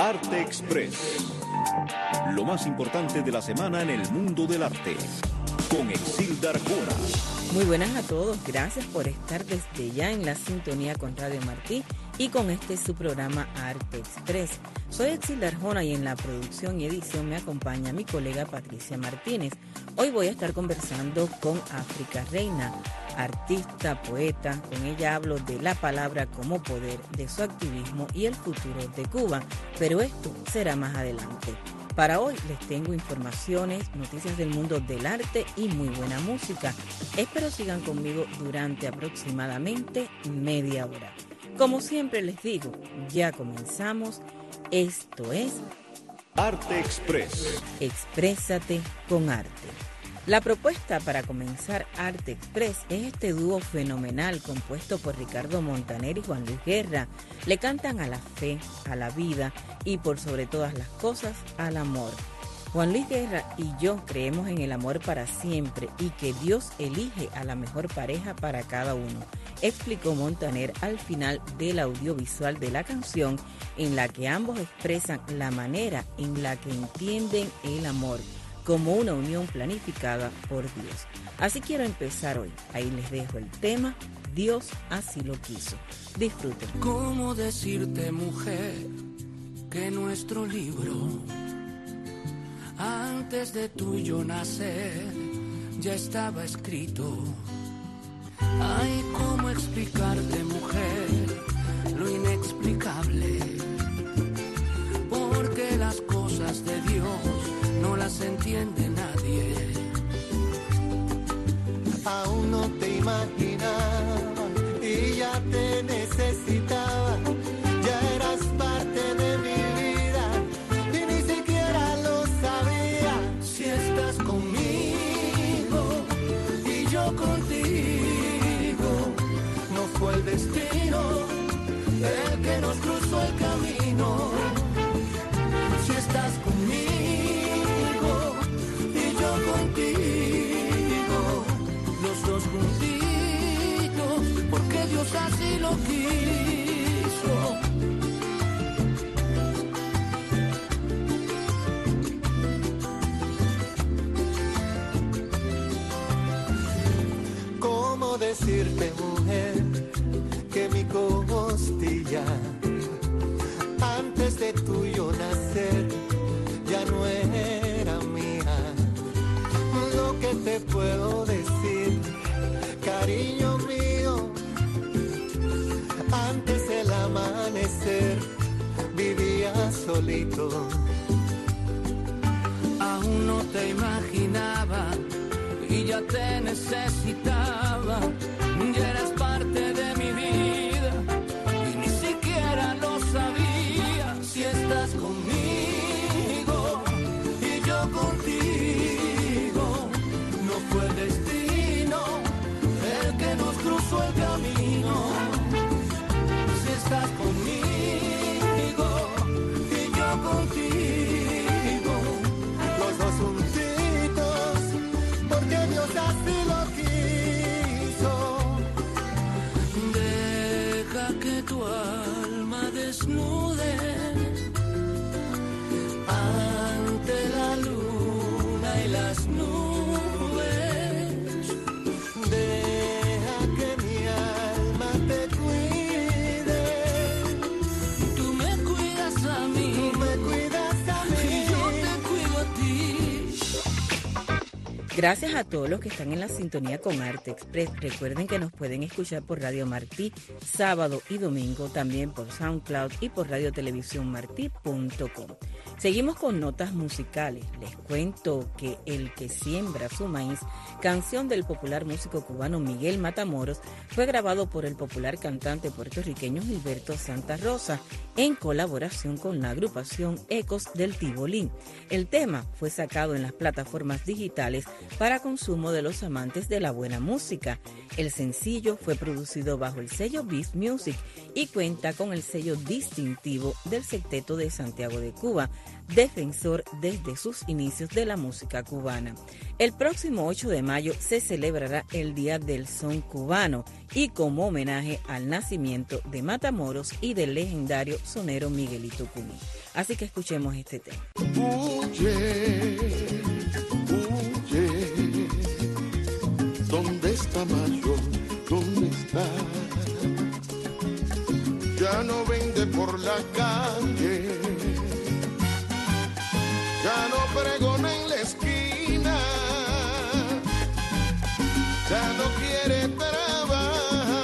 Arte Express. Lo más importante de la semana en el mundo del arte. Con Exilda Arjona. Muy buenas a todos. Gracias por estar desde ya en la sintonía con Radio Martí y con su programa Arte Express. Soy Exilda Arjona y en la producción y edición me acompaña mi colega Patricia Martínez. Hoy voy a estar conversando con África Reina, artista, poeta. Con ella hablo de la palabra como poder, de su activismo y el futuro de Cuba, pero esto será más adelante. Para hoy les tengo informaciones, noticias del mundo del arte y muy buena música. Espero sigan conmigo durante aproximadamente media hora. Como siempre les digo, ya comenzamos. Esto es Arte Express. Exprésate con arte. La propuesta para comenzar Arte Express es este dúo fenomenal compuesto por Ricardo Montaner y Juan Luis Guerra. Le cantan a la fe, a la vida y por sobre todas las cosas al amor. Juan Luis Guerra y yo creemos en el amor para siempre y que Dios elige a la mejor pareja para cada uno, explicó Montaner al final del audiovisual de la canción, en la que ambos expresan la manera en la que entienden el amor como una unión planificada por Dios. Así quiero empezar hoy. Ahí les dejo el tema, Dios así lo quiso. Disfruten. ¿Cómo decirte, mujer, que nuestro libro, antes de tú y yo nacer, ya estaba escrito? Ay, ¿cómo explicarte, mujer, lo inexplicable? Porque las cosas de Dios no las entiende nadie. Aún no te imaginaba y ya te necesitaba. Ya eras parte de mi vida y ni siquiera lo sabía. Si estás conmigo y yo contigo, no fue el destino el que nos cruzó el camino. Si estás conmigo y yo contigo, los dos juntitos, porque Dios así lo quiso. ¿Cómo decirte, mujer, que mi costilla, antes de tuyo nacer, ya no era mía? Lo que te puedo decir, cariño mío, antes del amanecer vivía solito. Aún no te imaginaba y ya te necesitaba. Ya eras parte de mi vida y ni siquiera lo sabía. Si estás conmigo y yo contigo, no fue el destino el que nos cruzó el camino. Si estás conmigo y yo contigo, Los dos juntitos, porque Dios así lo quiso. deja que tu alma desnude ante la luna y las nubes. Deja que mi alma te cuide. Tú me cuidas a mí, Tú me cuidas a mí. y yo te cuido a ti. Gracias a todos los que están en la sintonía con Arte Express. Recuerden que nos pueden escuchar por Radio Martí sábado y domingo, también por SoundCloud y por radiotelevisiónmartí.com. Seguimos con notas musicales. Les cuento que El que siembra su maíz, canción del popular músico cubano Miguel Matamoros, fue grabado por el popular cantante puertorriqueño Gilberto Santa Rosa en colaboración con la agrupación Ecos del Tibolín. El tema fue sacado en las plataformas digitales para consumo de los amantes de la buena música. El sencillo fue producido bajo el sello Beast Music y cuenta con el sello distintivo del Sexteto de Santiago de Cuba, defensor desde sus inicios de la música cubana. El próximo 8 de mayo se celebrará el Día del Son Cubano y como homenaje al nacimiento de Matamoros y del legendario sonero Miguelito Cuní. Así que escuchemos este tema. Huye, huye, ¿dónde está Mayo? ¿Dónde está? Ya no vende por la calle, ya no pregona en la esquina, ya no quiere trabajar.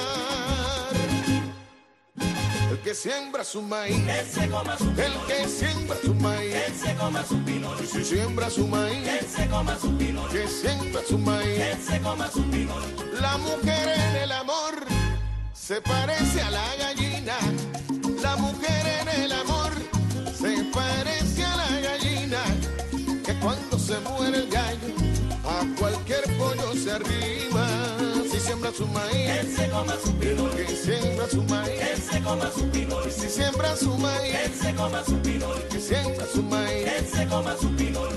El que siembra su maíz, él se coma su pinol. el que siembra su maíz, Él se coma su pinol. y si siembra su maíz, Él se coma su pinol. que siembra su maíz. Él se coma su pinol. La mujer en el amor se parece a la gallina. La mujer en el amor se parece a la gallina, que cuando se muere el gallo a cualquier pollo se arrima. Si siembra su maíz, Él se coma su pinol. que siembra su maíz. Él se coma su pinol. Si siembra su maíz, Él se coma su pinol. que siembra su maíz. Él se coma su pinol.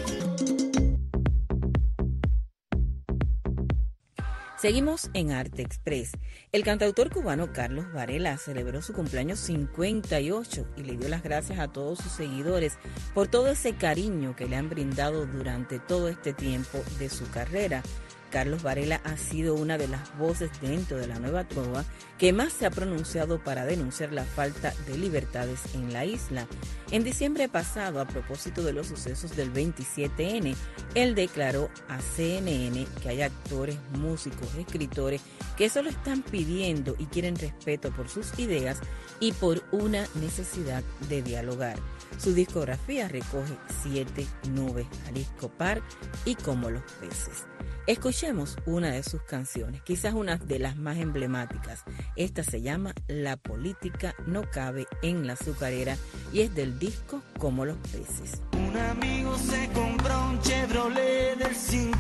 Seguimos en Arte Express. El cantautor cubano Carlos Varela celebró su cumpleaños 58 y le dio las gracias a todos sus seguidores por todo ese cariño que le han brindado durante todo este tiempo de su carrera. Carlos Varela ha sido una de las voces dentro de la nueva trova que más se ha pronunciado para denunciar la falta de libertades en la isla. En diciembre pasado, a propósito de los sucesos del 27N, él declaró a CNN que hay actores, músicos, escritores que solo están pidiendo y quieren respeto por sus ideas y por una necesidad de dialogar. Su discografía recoge 7 nubes, Jalisco Park y Como los peces. Escuchemos una de sus canciones, quizás una de las más emblemáticas. Esta se llama La política no cabe en la azucarera y es del disco Como los peces. Un amigo se compró un Chevrolet del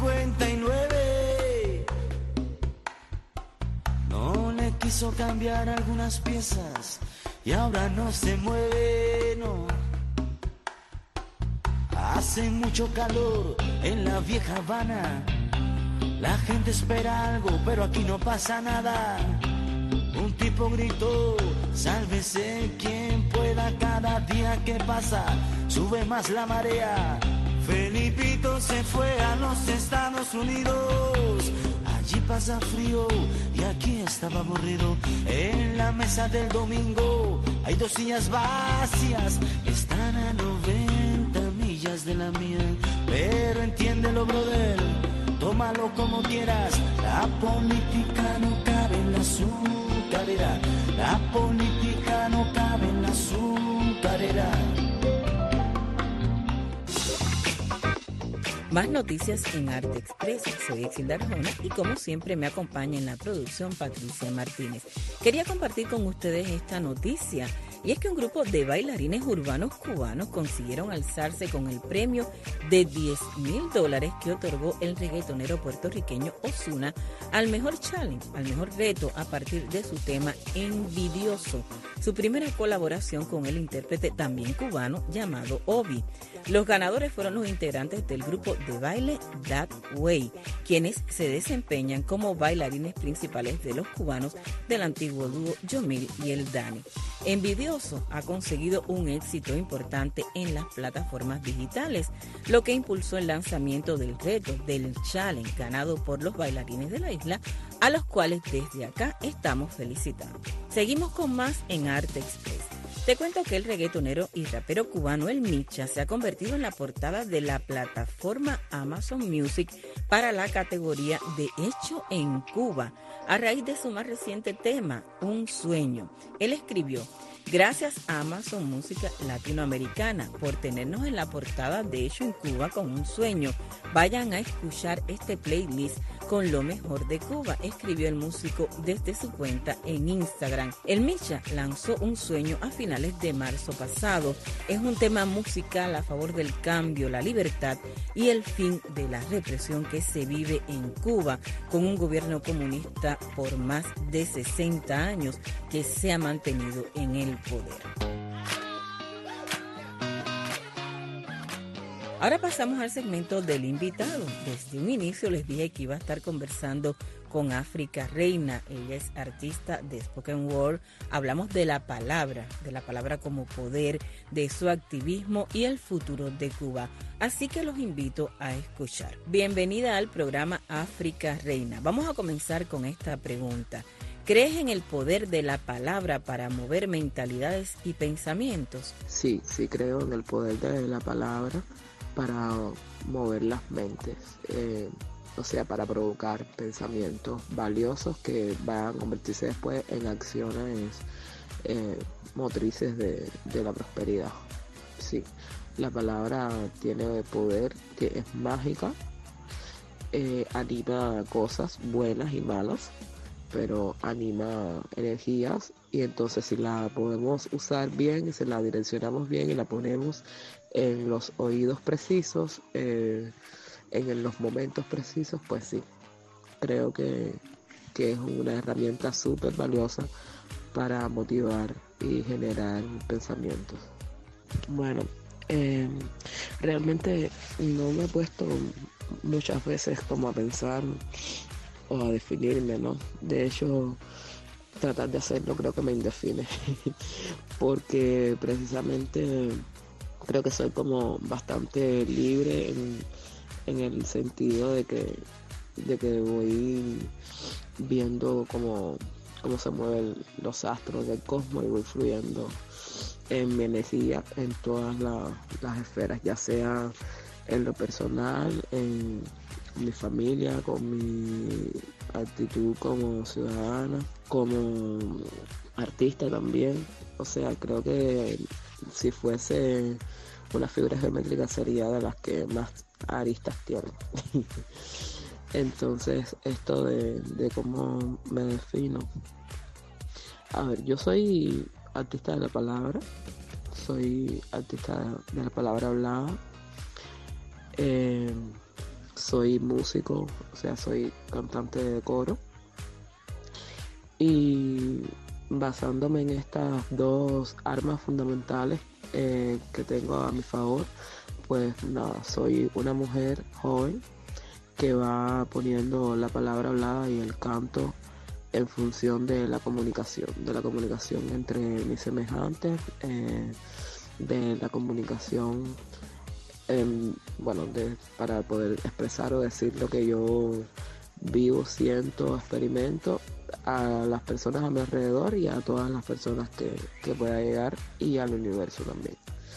59. No le quiso cambiar algunas piezas y ahora no se mueve, no. Hace mucho calor en la vieja Habana. La gente espera algo, pero aquí no pasa nada. Un tipo gritó, sálvese quien pueda, cada día que pasa sube más la marea. Felipito se fue a los Estados Unidos, allí pasa frío y aquí estaba aburrido. En la mesa del domingo hay 2 sillas vacías, están a 90 millas de la mía. Pero entiéndelo, brother, tómalo como quieras, la política no cabe en la azucarera, la política no cabe en la azucarera. Más noticias en Arte Express. Soy Exilda Arjona y como siempre me acompaña en la producción Patricia Martínez. Quería compartir con ustedes esta noticia y es que un grupo de bailarines urbanos cubanos consiguieron alzarse con el premio de $10,000 que otorgó el reggaetonero puertorriqueño Ozuna al mejor challenge, al mejor reto a partir de su tema Envidioso, su primera colaboración con el intérprete también cubano llamado Obi. Los ganadores fueron los integrantes del grupo de baile That Way, quienes se desempeñan como bailarines principales de los cubanos del antiguo dúo Yomil y el Dani. Envidioso ha conseguido un éxito importante en las plataformas digitales, lo que impulsó el lanzamiento del reto del challenge ganado por los bailarines de la isla, a los cuales desde acá estamos felicitando. Seguimos con más en Arte Express. Te cuento que el reggaetonero y rapero cubano El Micha se ha convertido en la portada de la plataforma Amazon Music para la categoría de Hecho en Cuba, a raíz de su más reciente tema, Un Sueño. Él escribió: gracias a Amazon Música Latinoamericana por tenernos en la portada de Hecho en Cuba con Un Sueño. Vayan a escuchar este playlist con lo mejor de Cuba, escribió el músico desde su cuenta en Instagram. El Micha lanzó Un Sueño a finales de marzo pasado. Es un tema musical a favor del cambio, la libertad y el fin de la represión que se vive en Cuba, con un gobierno comunista por más de 60 años que se ha mantenido en el poder. Ahora pasamos al segmento del invitado. Desde un inicio les dije que iba a estar conversando con África Reina. Ella es artista de Spoken Word. Hablamos de la palabra como poder, de su activismo y el futuro de Cuba. Así que los invito a escuchar. Bienvenida al programa África Reina. Vamos a comenzar con esta pregunta. ¿Crees en el poder de la palabra para mover mentalidades y pensamientos? Sí creo en el poder de la palabra para mover las mentes, para provocar pensamientos valiosos que van a convertirse después en acciones motrices de la prosperidad. Sí, la palabra tiene poder, que es mágica, anima cosas buenas y malas, pero anima energías, y entonces si la podemos usar bien y si la direccionamos bien y la ponemos en los oídos precisos, en los momentos precisos, pues sí, creo que es una herramienta súper valiosa para motivar y generar pensamientos. Bueno, realmente no me he puesto muchas veces como a pensar o a definirme, ¿no? De hecho, tratar de hacerlo creo que me indefine, porque precisamente creo que soy como bastante libre en el sentido de que voy viendo cómo se mueven los astros del cosmos y voy fluyendo en mi energía en todas las esferas, ya sea en lo personal, en mi familia, con mi actitud como ciudadana, como artista también. O sea, creo que si fuese una figura geométrica sería de las que más aristas tiene. Entonces, esto de cómo me defino. A ver, yo soy artista de la palabra, soy artista de la palabra hablada, soy músico, o sea, soy cantante de coro, y basándome en estas dos armas fundamentales que tengo a mi favor, pues nada, soy una mujer joven que va poniendo la palabra hablada y el canto en función de la comunicación entre mis semejantes, de la comunicación para poder expresar o decir lo que yo vivo, siento, experimento a las personas a mi alrededor y a todas las personas que pueda llegar, y al universo también.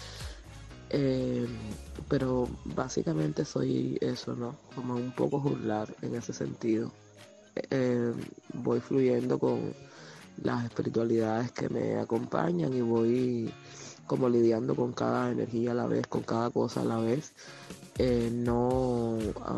Pero básicamente soy eso, ¿no? Como un poco juglar en ese sentido. Voy fluyendo con las espiritualidades que me acompañan y voy como lidiando con cada energía a la vez, con cada cosa a la vez, no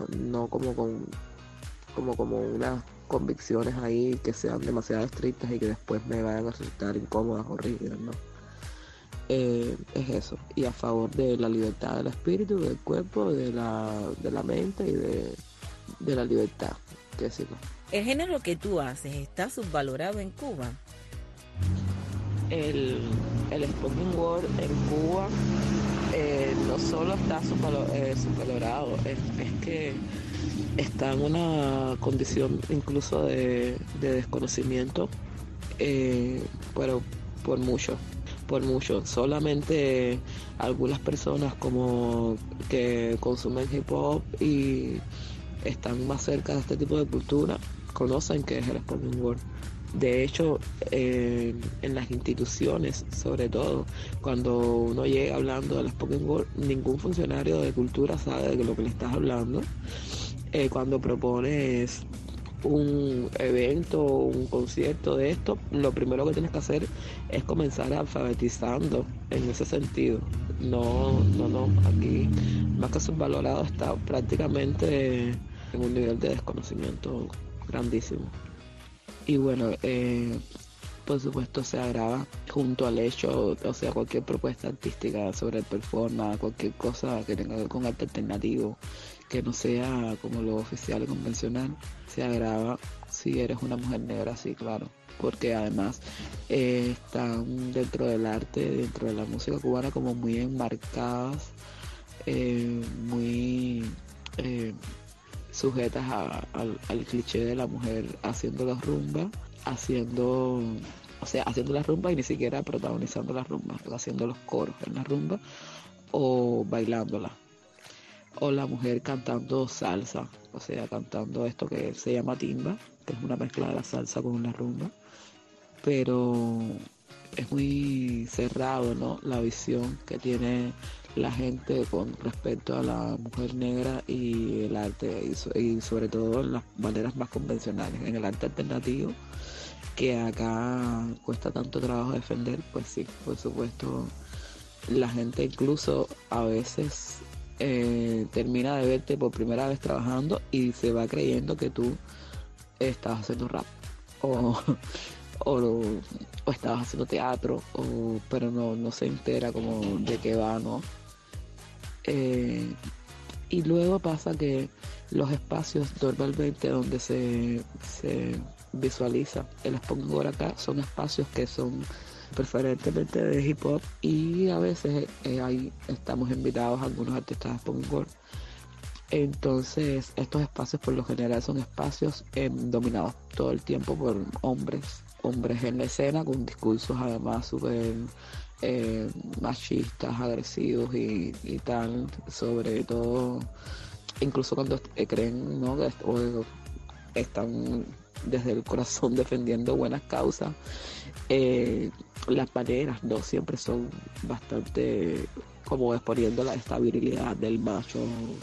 como unas convicciones ahí que sean demasiado estrictas y que después me vayan a resultar incómodas, horribles, ¿no? Es eso, y a favor de la libertad del espíritu, del cuerpo, de la mente y de la libertad, que sí, ¿no? ¿El género que tú haces está subvalorado en Cuba? El spoken word en Cuba no solo está subvalorado, es que está en una condición incluso de desconocimiento, pero por mucho. Solamente algunas personas como que consumen hip hop y están más cerca de este tipo de cultura conocen qué es el spoken word. De hecho, en las instituciones, sobre todo, cuando uno llega hablando del spoken word, ningún funcionario de cultura sabe de lo que le estás hablando. Cuando propones un evento o un concierto de esto, lo primero que tienes que hacer es comenzar alfabetizando en ese sentido. No, aquí más que subvalorado está prácticamente en un nivel de desconocimiento grandísimo. Y bueno, por supuesto se agrava junto al hecho, o sea, cualquier propuesta artística sobre el performance, cualquier cosa que tenga que ver con arte alternativo, que no sea como lo oficial y convencional, se agrava si eres una mujer negra, sí, claro. Porque además están dentro del arte, dentro de la música cubana, como muy enmarcadas, muy sujetas al cliché de la mujer haciendo la rumba, haciendo la rumba y ni siquiera protagonizando la rumba, haciendo los coros en la rumba o bailándola. O la mujer cantando salsa, o sea, cantando esto que se llama timba, que es una mezcla de la salsa con la rumba. Pero es muy cerrado, ¿no?, la visión que tiene la gente con respecto a la mujer negra y el arte, y sobre todo en las maneras más convencionales. En el arte alternativo, que acá cuesta tanto trabajo defender, pues sí, por supuesto, la gente incluso a veces termina de verte por primera vez trabajando y se va creyendo que tú estás haciendo rap o, o estabas haciendo teatro, pero no se entera como de qué va, ¿no? Y luego pasa que los espacios normalmente donde se visualiza el spoken word acá son espacios que son preferentemente de hip hop, y a veces ahí estamos invitados a algunos artistas de spoken word. Entonces estos espacios por lo general son espacios dominados todo el tiempo por hombres en la escena, con discursos además súper machistas, agresivos y tal, sobre todo incluso cuando creen, ¿no?, o están desde el corazón defendiendo buenas causas. Las maneras no siempre son bastante como exponiendo esta virilidad del macho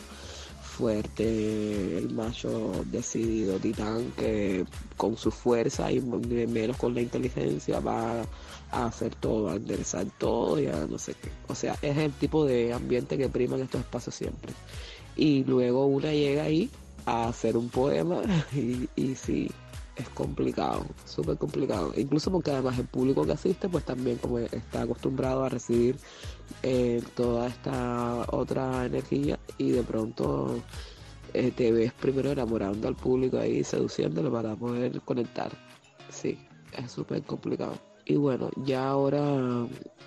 fuerte, el macho decidido, titán, que con su fuerza y menos con la inteligencia va a hacer todo, a enderezar todo y a no sé qué. O sea, es el tipo de ambiente que prima en estos espacios siempre. Y luego una llega ahí a hacer un poema y sí, es complicado, súper complicado. Incluso porque además el público que asiste pues también como está acostumbrado a recibir toda esta otra energía, y de pronto te ves primero enamorando al público ahí, seduciéndolo para poder conectar. Sí, es súper complicado. Y bueno, ya ahora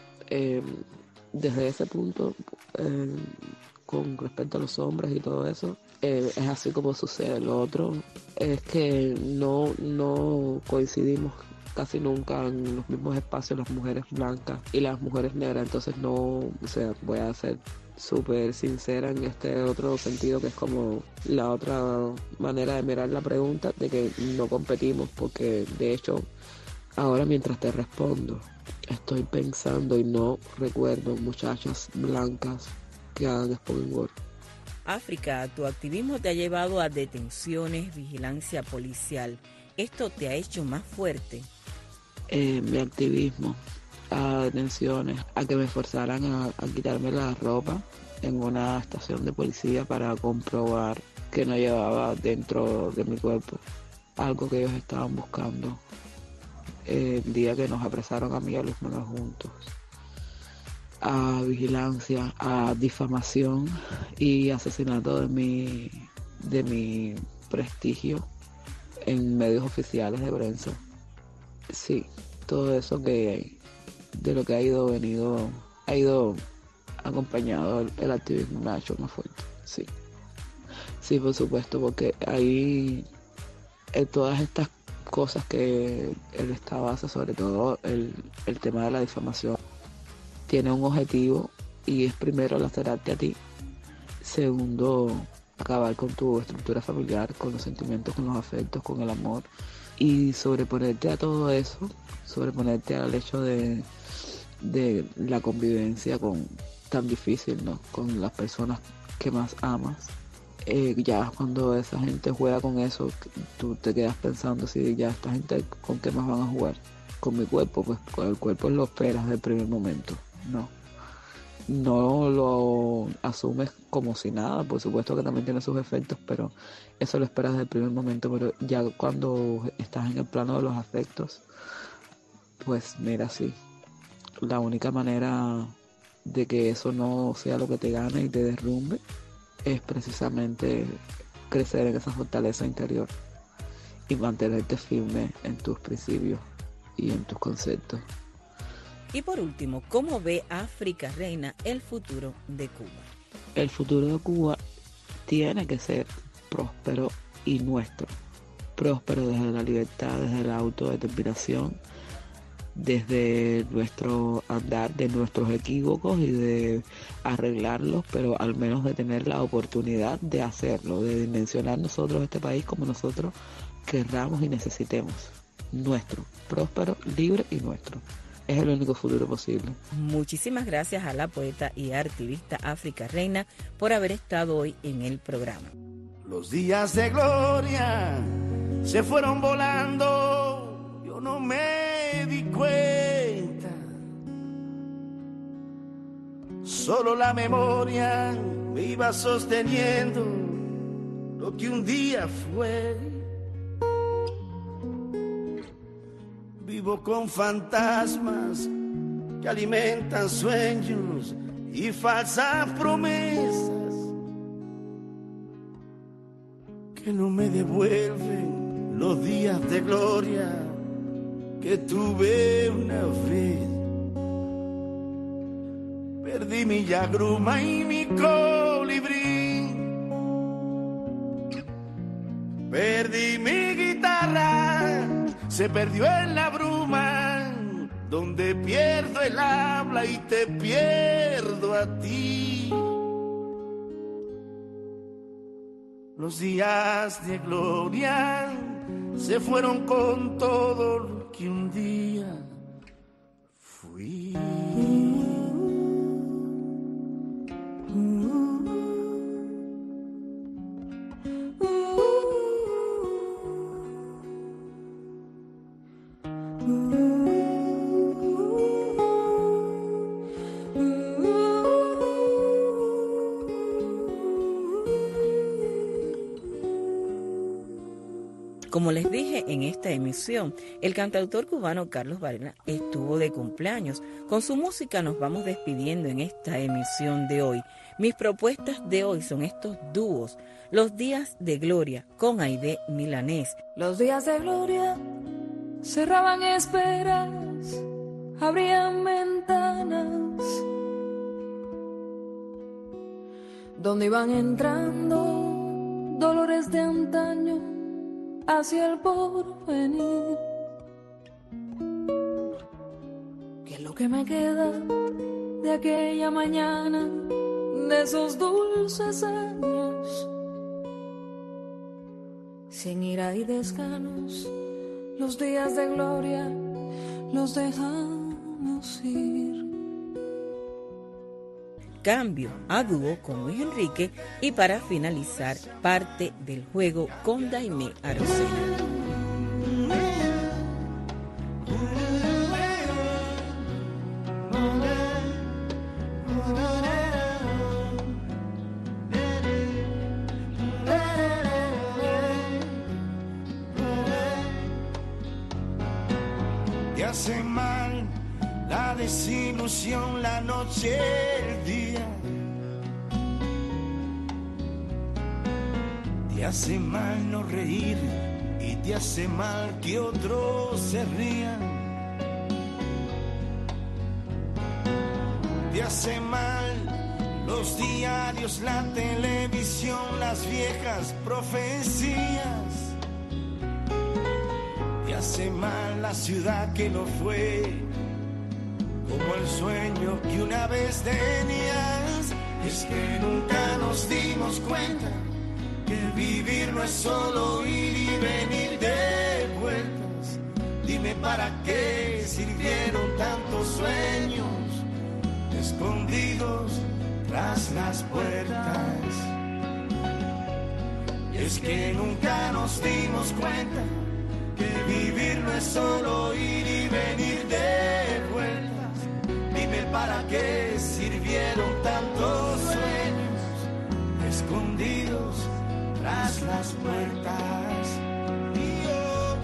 desde ese punto, con respecto a los hombres y todo eso, es así como sucede. Lo otro es que no coincidimos casi nunca en los mismos espacios las mujeres blancas y las mujeres negras. Entonces no, o sea, voy a ser súper sincera en este otro sentido, que es como la otra manera de mirar la pregunta, de que no competimos, porque de hecho ahora mientras te respondo estoy pensando y no recuerdo muchachas blancas que hagan spoken word. África, tu activismo te ha llevado a detenciones, vigilancia policial. ¿Esto te ha hecho más fuerte? Mi activismo, a detenciones, a que me forzaran a quitarme la ropa en una estación de policía para comprobar que no llevaba dentro de mi cuerpo algo que ellos estaban buscando el día que nos apresaron a mí y a Luis Manuel juntos. A vigilancia, a difamación y asesinato de mi prestigio en medios oficiales de prensa. Sí, todo eso que de lo que ha ido acompañado el activismo me ha hecho más fuerte. Sí, por supuesto, porque hay todas estas cosas que el Estado hace, sobre todo el tema de la difamación, tiene un objetivo, y es primero lacerarte a ti, segundo acabar con tu estructura familiar, con los sentimientos, con los afectos, con el amor, y sobreponerte a todo eso, sobreponerte al hecho de la convivencia tan difícil, ¿no?, con las personas que más amas. Ya cuando esa gente juega con eso, tú te quedas pensando, si ya esta gente con qué más van a jugar, con mi cuerpo, pues con el cuerpo lo esperas del primer momento, no. no lo asumes como si nada. Por supuesto que también tiene sus efectos, pero eso lo esperas desde el primer momento. Pero ya cuando estás en el plano de los afectos, pues mira, sí, la única manera de que eso no sea lo que te gane y te derrumbe es precisamente crecer en esa fortaleza interior y mantenerte firme en tus principios y en tus conceptos. Y por último, ¿cómo ve África Reina el futuro de Cuba? El futuro de Cuba tiene que ser próspero y nuestro. Próspero desde la libertad, desde la autodeterminación, desde nuestro andar, de nuestros equívocos y de arreglarlos, pero al menos de tener la oportunidad de hacerlo, de dimensionar nosotros este país como nosotros querramos y necesitemos. Nuestro, próspero, libre y nuestro. Es el único futuro posible. Muchísimas gracias a la poeta y activista África Reina por haber estado hoy en el programa. Los días de gloria se fueron volando, yo no me di cuenta. Solo la memoria me iba sosteniendo lo que un día fue. Vivo con fantasmas que alimentan sueños y falsas promesas que no me devuelven los días de gloria que tuve una vez. Perdí mi yagruma y mi colibrí, perdí mi guitarra, se perdió en la bruma, donde pierdo el habla y te pierdo a ti. Los días de gloria se fueron con todo lo que un día fui. Como les dije en esta emisión, el cantautor cubano Carlos Varela estuvo de cumpleaños. Con su música nos vamos despidiendo en esta emisión de hoy. Mis propuestas de hoy son estos dúos: Los Días de Gloria con Aide Milanés. Los días de gloria cerraban esperas, abrían ventanas, donde iban entrando dolores de antaño hacia el porvenir. ¿Qué es lo que me queda de aquella mañana, de esos dulces años? Sin ira y desganos, los días de gloria los dejamos ir. Cambio a dúo con Luis Enrique y para finalizar, Parte del Juego con Daimé Arocena. Te hace mal la desilusión, la noche, el día. Te hace mal no reír y te hace mal que otros se rían. Te hace mal los diarios, la televisión, las viejas profecías. Te hace mal la ciudad que no fue como el sueño que una vez tenías. Es que nunca nos dimos cuenta que vivir no es solo ir y venir de vueltas. Dime para qué sirvieron tantos sueños escondidos tras las puertas. Y es que nunca nos dimos cuenta que vivir no es solo ir y venir de vueltas. Dime para qué sirvieron perdieron tantos sueños escondidos tras las puertas. Y yo...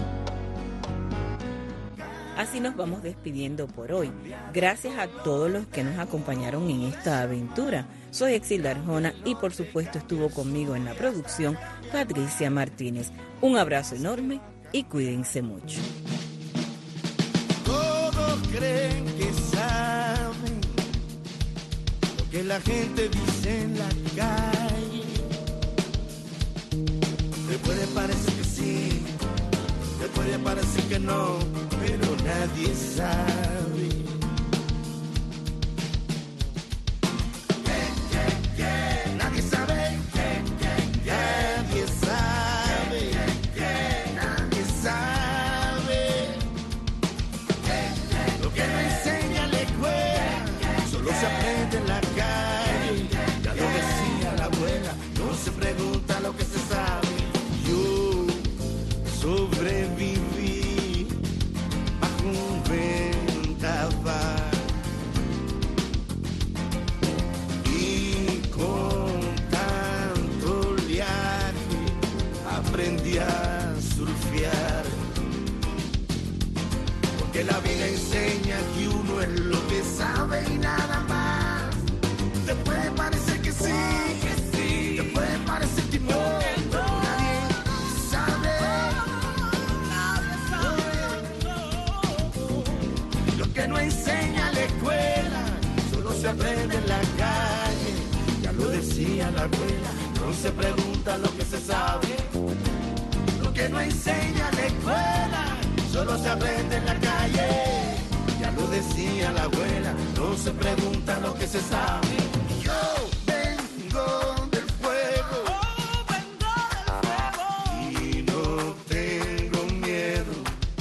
Así nos vamos despidiendo por hoy. Gracias a todos los que nos acompañaron en esta aventura. Soy Exilda Arjona y por supuesto estuvo conmigo en la producción Patricia Martínez. Un abrazo enorme y cuídense mucho. Todos creen que saben lo que la gente dice en la calle. Te puede parecer que sí, te puede parecer que no, pero nadie sabe. Nadie sabe, nadie sabe, nadie sabe. Lo que no enseña la escuela, solo se aprende en la calle. Ya lo decía la abuela, no se pregunta lo que se sabe. Yo sobreviví bajo un vendaval y con tanto oleaje aprendí a surfear, porque la vida enseña que uno es lo que sabe y nada más. Te puede parecer que sí, te puede parecer que no, pero nadie sabe. Lo que no enseña la escuela, solo se aprende en la calle. Ya lo decía la abuela, no se pregunta lo que se sabe. Lo que no enseña la escuela, solo se aprende en la calle. Ya lo decía la abuela, no se pregunta lo que se sabe. Yo vengo del fuego, y no tengo miedo.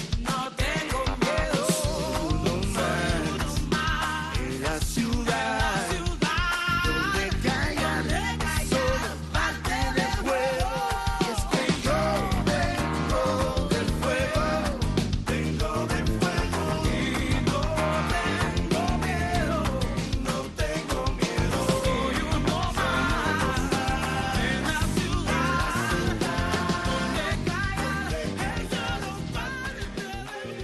Solo más en la ciudad, donde caiga el sol, parte del fuego. Y es que yo vengo del fuego, vengo del fuego, y no tengo miedo, no tengo miedo. Soy uno más en la ciudad, donde caiga el sol, parte del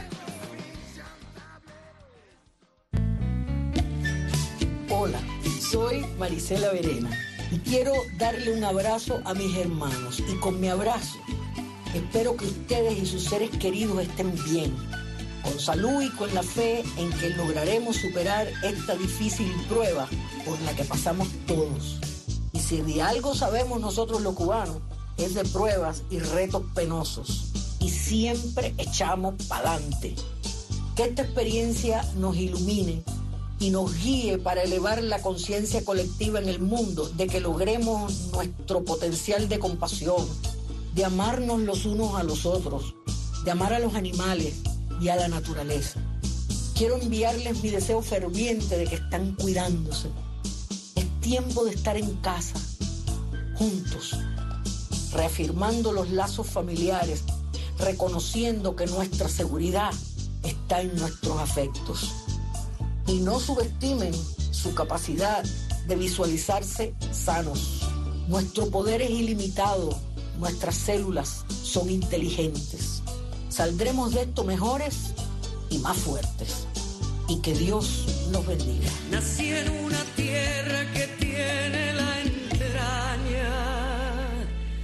fuego. Hola, soy Marisela Verena y quiero darle un abrazo a mis hermanos. Y con mi abrazo espero que ustedes y sus seres queridos estén bien, con salud y con la fe en que lograremos superar esta difícil prueba por la que pasamos todos. Y si de algo sabemos nosotros los cubanos, es de pruebas y retos penosos. Y siempre echamos pa'lante. Que esta experiencia nos ilumine y nos guíe para elevar la conciencia colectiva en el mundo, de que logremos nuestro potencial de compasión, de amarnos los unos a los otros, de amar a los animales y a la naturaleza. Quiero enviarles mi deseo ferviente de que están cuidándose. Es tiempo de estar en casa, juntos, reafirmando los lazos familiares, reconociendo que nuestra seguridad está en nuestros afectos. Y no subestimen su capacidad de visualizarse sanos. Nuestro poder es ilimitado, nuestras células son inteligentes. Saldremos de esto mejores y más fuertes. Y que Dios nos bendiga. Nací en una tierra que tiene la entraña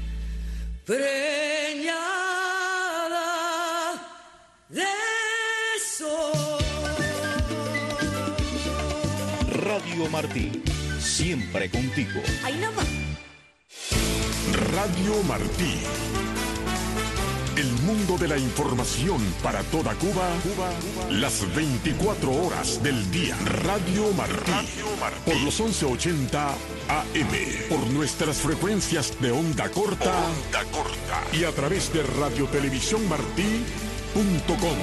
preñada de sol. Radio Martí, siempre contigo. Ahí nada más. Radio Martí. El mundo de la información para toda Cuba, las 24 horas del día. Radio Martí. Por los 1180 AM. Por nuestras frecuencias de onda corta. Y a través de radiotelevisiónmartí.com.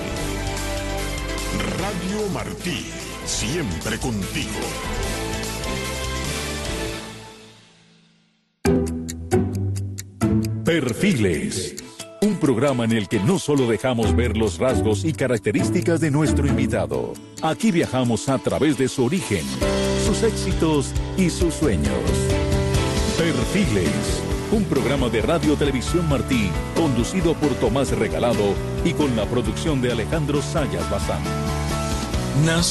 Radio Martí. Siempre contigo. Perfiles. Un programa en el que no solo dejamos ver los rasgos y características de nuestro invitado. Aquí viajamos a través de su origen, su sus éxitos y sus sueños. Perfiles, un programa de Radio Televisión Martí, conducido por Tomás Regalado y con la producción de Alejandro Sayas Bazán.